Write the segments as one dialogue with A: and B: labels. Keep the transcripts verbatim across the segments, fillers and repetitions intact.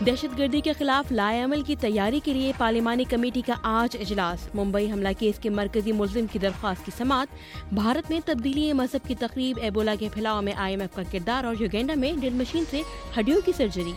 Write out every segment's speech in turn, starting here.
A: دہشت گردی کے خلاف لائے عمل کی تیاری کے لیے پارلیمانی کمیٹی کا آج اجلاس۔ ممبئی حملہ کیس کے مرکزی ملزم کی درخواست کی سماعت۔ بھارت میں تبدیلی مذہب کی تقریب، ایبولا کے پھیلاؤ میں آئی ایم ایف کا کردار اور یوگینڈا میں ڈرل مشین سے ہڈیوں کی سرجری۔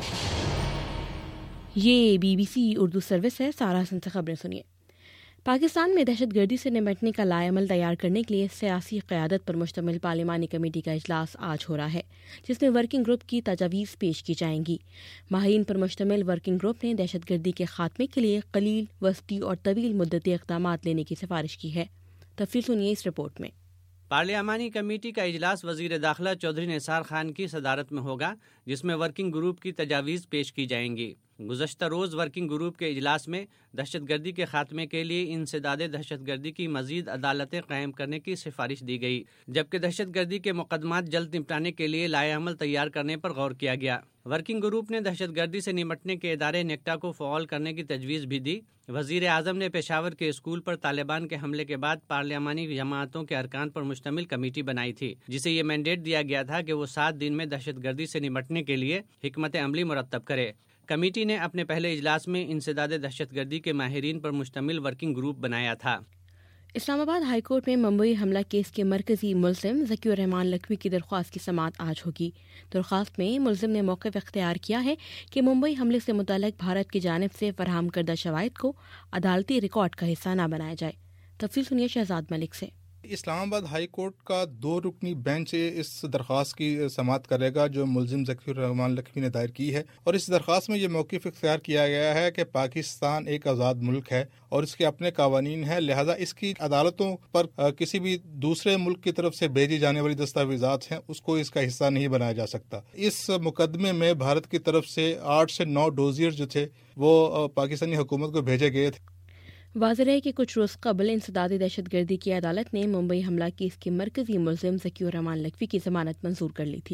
A: یہ B B C Urdu service ہے۔ سارا حسن سے خبریں سنیے۔ پاکستان میں دہشت گردی سے نمٹنے کا لائے عمل تیار کرنے کے لیے سیاسی قیادت پر مشتمل پارلیمانی کمیٹی کا اجلاس آج ہو رہا ہے، جس میں ورکنگ گروپ کی تجاویز پیش کی جائیں گی۔ ماہرین پر مشتمل ورکنگ گروپ نے دہشت گردی کے خاتمے کے لیے قلیل، وسطی اور طویل مدتی اقدامات لینے کی سفارش کی ہے۔ تفصیل سنیے اس رپورٹ میں۔
B: پارلیمانی کمیٹی کا اجلاس وزیر داخلہ چودھری نثار خان کی صدارت میں ہوگا، جس میں ورکنگ گروپ کی تجاویز پیش کی جائیں گی۔ گزشتہ روز ورکنگ گروپ کے اجلاس میں دہشت گردی کے خاتمے کے لیے انسداد دہشت گردی کی مزید عدالتیں قائم کرنے کی سفارش دی گئی، جبکہ دہشت گردی کے مقدمات جلد نپٹانے کے لیے لائحہ عمل تیار کرنے پر غور کیا گیا۔ ورکنگ گروپ نے دہشت گردی سے نمٹنے کے ادارے نیکٹا کو فعال کرنے کی تجویز بھی دی۔ وزیر اعظم نے پشاور کے اسکول پر طالبان کے حملے کے بعد پارلیمانی جماعتوں کے ارکان پر مشتمل کمیٹی بنائی تھی، جسے یہ مینڈیٹ دیا گیا تھا کہ وہ سات دن میں دہشت گردی سے نمٹنے کے لیے حکمت عملی مرتب کرے۔ کمیٹی نے اپنے پہلے اجلاس میں انسداد دہشت گردی کے ماہرین پر مشتمل ورکنگ گروپ بنایا تھا۔
A: اسلام آباد ہائی کورٹ میں ممبئی حملہ کیس کے مرکزی ملزم ذکی الرحمان لکھوی کی درخواست کی سماعت آج ہوگی۔ درخواست میں ملزم نے موقف اختیار کیا ہے کہ ممبئی حملے سے متعلق بھارت کی جانب سے فراہم کردہ شواہد کو عدالتی ریکارڈ کا حصہ نہ بنایا جائے۔ تفصیل سنیے شہزاد ملک سے۔
C: اسلام آباد ہائی کورٹ کا دو رکنی بینچ اس درخواست کی سماعت کرے گا جو ملزم ذکی الرحمان لکھوی نے دائر کی ہے، اور اس درخواست میں یہ موقف اختیار کیا گیا ہے کہ پاکستان ایک آزاد ملک ہے اور اس کے اپنے قوانین ہیں، لہذا اس کی عدالتوں پر کسی بھی دوسرے ملک کی طرف سے بھیجی جانے والی دستاویزات ہیں اس کو اس کا حصہ نہیں بنایا جا سکتا۔ اس مقدمے میں بھارت کی طرف سے آٹھ سے نو ڈوزیئر جو تھے وہ پاکستانی حکومت کو بھیجے گئے تھے۔
A: واضح ہے کہ کچھ روز قبل انسداد دہشت گردی کی عدالت نے ممبئی حملہ کیس کے مرکزی ملزم ذکی الرحمان لکھوی کی ضمانت منظور کر لی تھی۔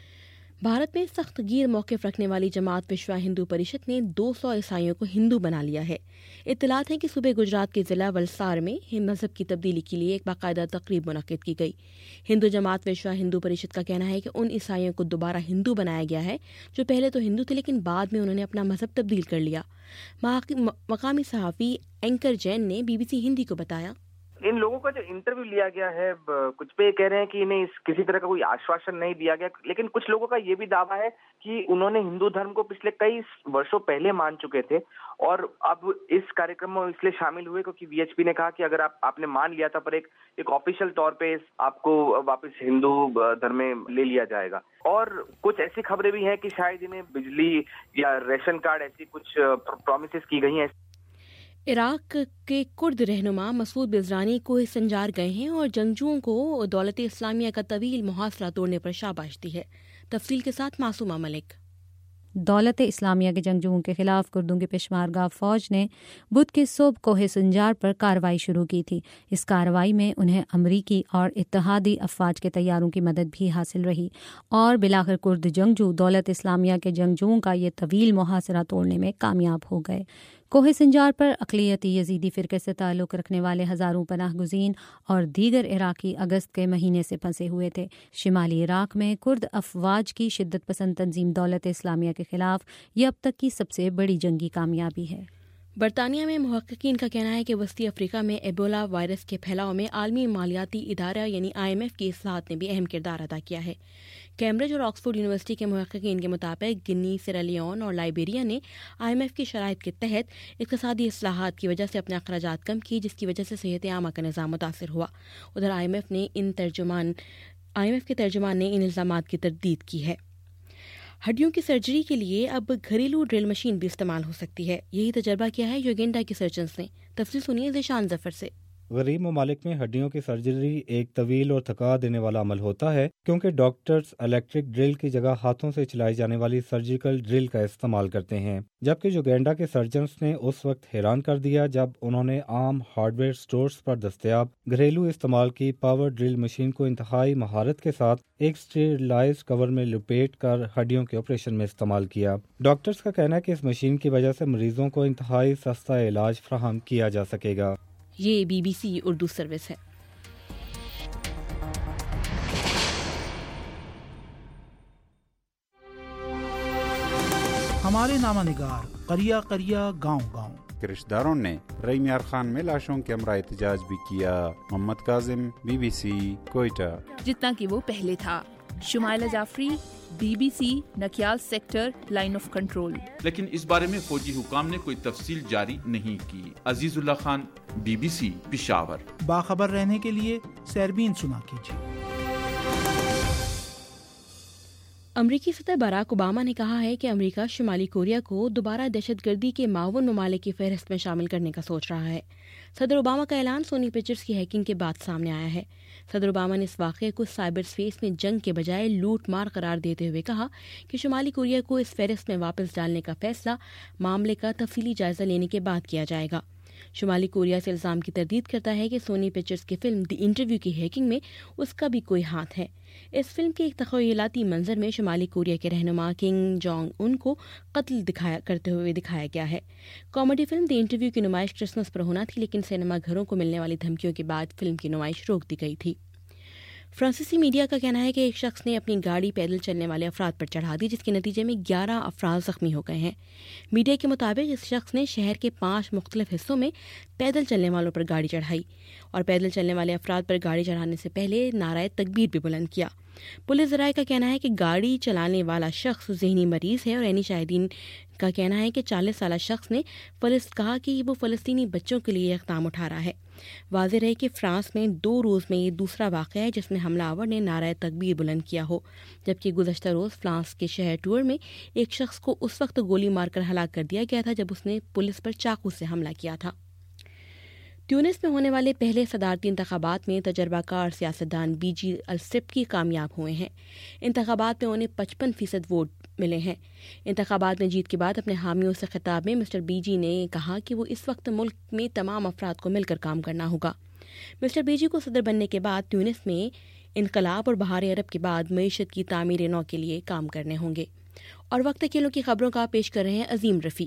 A: بھارت میں سخت گیر موقف رکھنے والی جماعت وشوا ہندو پریشد نے دو سو عیسائیوں کو ہندو بنا لیا ہے۔ اطلاعات ہیں کہ صوبہ گجرات کے ضلع ولسار میں مذہب کی تبدیلی کے لیے ایک باقاعدہ تقریب منعقد کی گئی۔ ہندو جماعت وشوا ہندو پریشد کا کہنا ہے کہ ان عیسائیوں کو دوبارہ ہندو بنایا گیا ہے جو پہلے تو ہندو تھے لیکن بعد میں انہوں نے اپنا مذہب تبدیل کر لیا۔ مقامی صحافی اینکر جین نے بی بی سی ہندی کو بتایا،
D: ان لوگوں کا جو انٹرویو لیا گیا ہے کچھ پہ کہہ رہے ہیں کہ انہیں کسی طرح کا کوئی آشواشن نہیں دیا گیا، لیکن کچھ لوگوں کا یہ بھی دعویٰ ہے کہ انہوں نے ہندو دھرم کو پچھلے کئی برسوں پہلے مان چکے تھے اور اب اس کاریکرم میں اس لیے شامل ہوئے کیونکہ وی ایچ پی نے کہا کہ اگر آپ آپ نے مان لیا تھا پر ایک ایک آفیشیل طور پہ آپ کو واپس ہندو دھرم میں لے لیا جائے گا۔ اور کچھ ایسی خبریں بھی ہیں کہ شاید انہیں بجلی یا ریشن کارڈ ایسی کچھ پرومسز کی گئی ہیں۔
A: عراق کے کرد رہنما مسعود بزرانی کوہ سنجار گئے ہیں اور جنگجوؤں کو دولت اسلامیہ کا طویل محاصرہ توڑنے پر شاباش دی ہے۔ تفصیل کے ساتھ معصومہ ملک۔
E: دولت اسلامیہ کے جنگجوؤں کے خلاف کردوں کی پشمارگا فوج نے بدھ کی صبح کوہ سنجار پر کارروائی شروع کی تھی۔ اس کارروائی میں انہیں امریکی اور اتحادی افواج کے طیاروں کی مدد بھی حاصل رہی اور بالآخر کرد جنگجو دولت اسلامیہ کے جنگجوؤں کا یہ طویل محاصرہ توڑنے میں کامیاب ہو گئے۔ کوہ سنجار پر اقلیتی یزیدی فرقے سے تعلق رکھنے والے ہزاروں پناہ گزین اور دیگر عراقی اگست کے مہینے سے پھنسے ہوئے تھے۔ شمالی عراق میں کرد افواج کی شدت پسند تنظیم دولت اسلامیہ کے خلاف یہ اب تک کی سب سے بڑی جنگی کامیابی ہے۔
A: برطانیہ میں محققین کا کہنا ہے کہ وسطی افریقہ میں ایبولا وائرس کے پھیلاؤ میں عالمی مالیاتی ادارہ یعنی آئی ایم ایف کی اصلاحات نے بھی اہم کردار ادا کیا ہے۔ کیمبرج اور آکسفورڈ یونیورسٹی کے محققین کے مطابق گنی، سیرالیون اور لائبیریا نے آئی ایم ایف کی شرائط کے تحت اقتصادی اصلاحات کی وجہ سے اپنے اخراجات کم کی، جس کی وجہ سے صحت عامہ کا نظام متاثر ہوا۔ ادھر آئی ایم ایف نے ان ترجمان آئی ایم ایف کے ترجمان نے ان الزامات کی تردید کی ہے۔ ہڈیوں کی سرجری کے لیے اب گھریلو ڈرل مشین بھی استعمال ہو سکتی ہے، یہی تجربہ کیا ہے یوگینڈا کے سرجنز نے۔ تفصیل سنیے ذیشان ظفر سے۔
F: غریب ممالک میں ہڈیوں کی سرجری ایک طویل اور تھکا دینے والا عمل ہوتا ہے کیونکہ ڈاکٹرز الیکٹرک ڈرل کی جگہ ہاتھوں سے چلائی جانے والی سرجیکل ڈرل کا استعمال کرتے ہیں، جبکہ یوگینڈا کے سرجنز نے اس وقت حیران کر دیا جب انہوں نے عام ہارڈ ویئر سٹورز پر دستیاب گھریلو استعمال کی پاور ڈرل مشین کو انتہائی مہارت کے ساتھ ایک اسٹیرلائزڈ کور میں لپیٹ کر ہڈیوں کے آپریشن میں استعمال کیا۔ ڈاکٹرز کا کہنا ہے کہ اس مشین کی وجہ سے مریضوں کو انتہائی سستا علاج فراہم کیا جا سکے گا۔
A: یہ B B C Urdu service ہے۔
G: ہمارے نامہ نگار قریہ قریہ گاؤں گاؤں
H: رشتہ داروں نے رحیم یار خان میں لاشوں کے ہمراہ احتجاج بھی کیا. Muhammad Kazim, B B C, Quetta.
I: جتنا کہ وہ پہلے تھا. Shumaila Jafri, B B C, Nakyal sector, line of control.
J: لیکن اس بارے میں فوجی حکام نے کوئی تفصیل جاری نہیں کی. Aziz Ullah Khan, B B C, Peshawar.
G: باخبر رہنے کے لیے سیربین سنا کیجیے.
A: امریکی صدر باراک اوباما نے کہا ہے کہ امریکہ شمالی کوریا کو دوبارہ دہشت گردی کے معاون ممالک کی فہرست میں شامل کرنے کا سوچ رہا ہے. صدر اوباما کا اعلان سونی پکچرز کی ہیکنگ کے بعد سامنے آیا ہے. صدر اوباما نے اس واقعے کو سائبر سپیس میں جنگ کے بجائے لوٹ مار قرار دیتے ہوئے کہا کہ شمالی کوریا کو اس فہرست میں واپس ڈالنے کا فیصلہ معاملے کا تفصیلی جائزہ لینے کے بعد کیا جائے گا. شمالی کوریا سے الزام کی تردید کرتا ہے کہ سونی پکچرز کی فلم دی انٹرویو کی ہیکنگ میں اس کا بھی کوئی ہاتھ ہے. اس فلم کے ایک تخیلاتی منظر میں شمالی کوریا کے رہنما کنگ جونگ ان کو قتل دکھایا کرتے ہوئے دکھایا گیا ہے. کامیڈی فلم دی انٹرویو کی نمائش کرسمس پر ہونا تھی، لیکن سینما گھروں کو ملنے والی دھمکیوں کے بعد فلم کی نمائش روک دی گئی تھی. فرانسیسی میڈیا کا کہنا ہے کہ ایک شخص نے اپنی گاڑی پیدل چلنے والے افراد پر چڑھا دی، جس کے نتیجے میں گیارہ افراد زخمی ہو گئے ہیں. میڈیا کے مطابق اس شخص نے شہر کے پانچ مختلف حصوں میں پیدل چلنے والوں پر گاڑی چڑھائی اور پیدل چلنے والے افراد پر گاڑی چڑھانے سے پہلے نعرہ تکبیر بھی بلند کیا. پولیس ذرائع کا کہنا ہے کہ گاڑی چلانے والا شخص ذہنی مریض ہے اور عینی شاہدین کا کہنا ہے کہ چالیس سالہ شخص نے فلسط کہا کہ وہ فلسطینی بچوں کے لیے اقدام اٹھا رہا ہے. واضح رہے کہ فرانس میں دو روز میں یہ دوسرا واقعہ ہے جس میں حملہ آور نے نعرہ تکبیر بلند کیا ہو، جبکہ گزشتہ روز فرانس کے شہر ٹور میں ایک شخص کو اس وقت گولی مار کر ہلاک کر دیا گیا تھا جب اس نے پولیس پر چاقو سے حملہ کیا تھا. تیونس میں ہونے والے پہلے صدارتی انتخابات میں تجربہ کار سیاستدان بی جی السبکی کامیاب ہوئے ہیں. انتخابات میں انہیں پچپن فیصد ووٹ ملے ہیں. انتخابات میں جیت کے بعد اپنے حامیوں سے خطاب میں مسٹر بی جی نے کہا کہ وہ اس وقت ملک میں تمام افراد کو مل کر کام کرنا ہوگا. مسٹر بی جی کو صدر بننے کے بعد تیونس میں انقلاب اور بہار عرب کے بعد معیشت کی تعمیر نو کے لیے کام کرنے ہوں گے. اور وقت کھیلوں کی خبروں کا پیش کر رہے ہیں عظیم رفیع.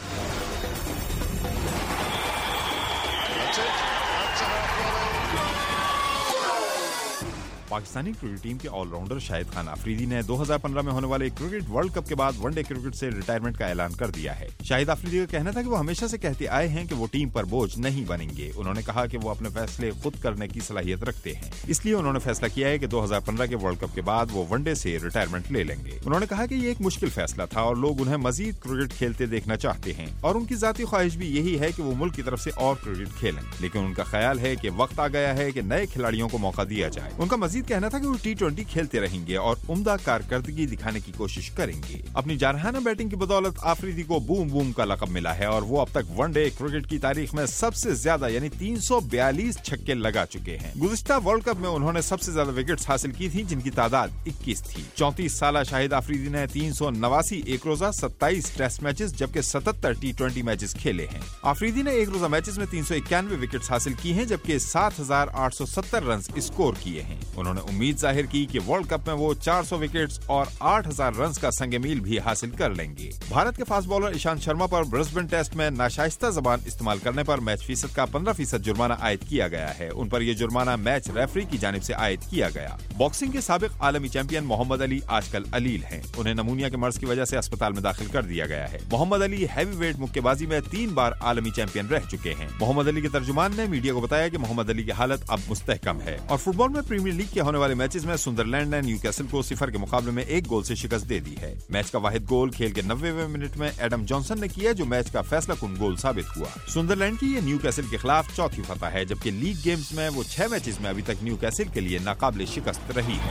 K: پاکستانی کرکٹ ٹیم کے آل راؤنڈر شاہد خان آفریدی نے دو ہزار پندرہ میں ہونے والے کرکٹ ورلڈ کپ کے بعد ون ڈے کرکٹ سے ریٹائرمنٹ کا اعلان کر دیا ہے. شاہد آفریدی کا کہنا تھا کہ وہ ہمیشہ سے کہتے آئے ہیں کہ وہ ٹیم پر بوجھ نہیں بنیں گے. انہوں نے کہا کہ وہ اپنے فیصلے خود کرنے کی صلاحیت رکھتے ہیں، اس لیے انہوں نے فیصلہ کیا ہے کہ دو ہزار پندرہ کے ورلڈ کپ کے بعد وہ ون ڈے سے ریٹائرمنٹ لے لیں گے. انہوں نے کہا کہ یہ ایک مشکل فیصلہ تھا اور لوگ انہیں مزید کرکٹ کھیلتے دیکھنا چاہتے ہیں اور ان کی ذاتی خواہش بھی یہی ہے کہ وہ ملک کی طرف سے اور کرکٹ کھیلیں، لیکن ان کا خیال ہے کہ وقت آ گیا ہے کہ نئے کھلاڑیوں کو موقع دیا جائے. ان کا مزید کہنا تھا کہ وہ ٹی ٹوینٹی کھیلتے رہیں گے اور عمدہ کارکردگی دکھانے کی کوشش کریں گے. اپنی جارحانہ بیٹنگ کی بدولت آفریدی کو بوم بوم کا لقب ملا ہے اور وہ اب تک ون ڈے کرکٹ کی تاریخ میں سب سے زیادہ یعنی تین سو بیالیس چھکے لگا چکے ہیں. گزشتہ ورلڈ کپ میں انہوں نے سب سے زیادہ وکٹس حاصل کی تھی جن کی تعداد اکیس تھی. چونتیس سالہ شاہد آفریدی نے تین سو نواسی ایک روزہ، ستائیس ٹیسٹ میچز جبکہ ستتر ٹی ٹوینٹی میچز کھیلے ہیں. آفریدی نے ایک روزہ میچز میں تین سو اکیانوے وکٹس حاصل کی ہیں جبکہ سات ہزار آٹھ سو ستر رنز اسکور کیے ہیں. انہوں نے امید ظاہر کی کہ ورلڈ کپ میں وہ چار سو وکٹس اور آٹھ ہزار رنز کا سنگ میل بھی حاصل کر لیں گے. بھارت کے فاسٹ بالر ایشانت شرما پر برسبن ٹیسٹ میں ناشائستہ زبان استعمال کرنے پر میچ فیصد کا پندرہ فیصد جرمانہ عائد کیا گیا ہے. ان پر یہ جرمانہ میچ ریفری کی جانب سے عائد کیا گیا. باکسنگ کے سابق عالمی چیمپئن محمد علی آج کل علیل ہیں. انہیں نمونیا کے مرض کی وجہ سے اسپتال میں داخل کر دیا گیا ہے. محمد علی ہیوی ویٹ مکے بازی میں تین بار عالمی چیمپئن رہ چکے ہیں. محمد علی کے ترجمان نے میڈیا کو بتایا کہ محمد علی کی حالت اب مستحکم ہے. اور فٹ بال میں پریمیئر لیگ کے ہونے والے میچز میں سندرلینڈ نے نیوکاسل کو صفر کے مقابلے میں ایک گول سے شکست دے دی ہے. میچ کا واحد گول کھیل کے نوے منٹ میں ایڈم جانسن نے کیا جو میچ کا فیصلہ کن گول ثابت ہوا. سندرلینڈ کی یہ نیوکاسل کے خلاف چوتھی فتح ہے جبکہ لیگ گیمز میں وہ چھ میچز میں ابھی تک نیوکاسل کے لیے ناقابل شکست رہی ہے.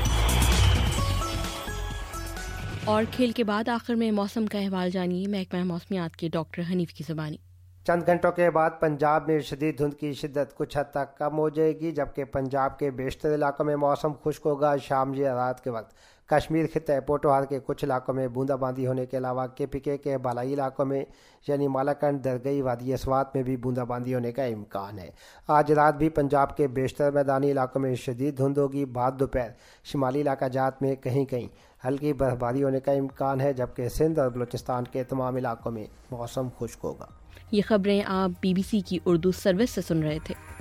A: اور کھیل کے بعد آخر میں موسم کا احوال جانیے محکمہ موسمیات کے ڈاکٹر حنیف کی زبانی.
L: چند گھنٹوں کے بعد پنجاب میں شدید دھند کی شدت کچھ حد تک کم ہو جائے گی جبکہ پنجاب کے بیشتر علاقوں میں موسم خشک ہوگا. شام یا رات کے وقت کشمیر خطے پوٹوہار کے کچھ علاقوں میں بوندا باندی ہونے کے علاوہ کے پی کے کے بالائی علاقوں میں یعنی مالاکنڈ، درگئی، وادی اسوات میں بھی بوندا باندی ہونے کا امکان ہے. آج رات بھی پنجاب کے بیشتر میدانی علاقوں میں شدید دھند ہوگی. بعد دوپہر شمالی علاقہ جات میں کہیں کہیں ہلکی برف باری ہونے کا امکان ہے جبکہ سندھ اور بلوچستان کے تمام علاقوں میں موسم خشک ہوگا.
A: یہ خبریں آپ بی بی سی کی اردو سروس سے سن رہے تھے.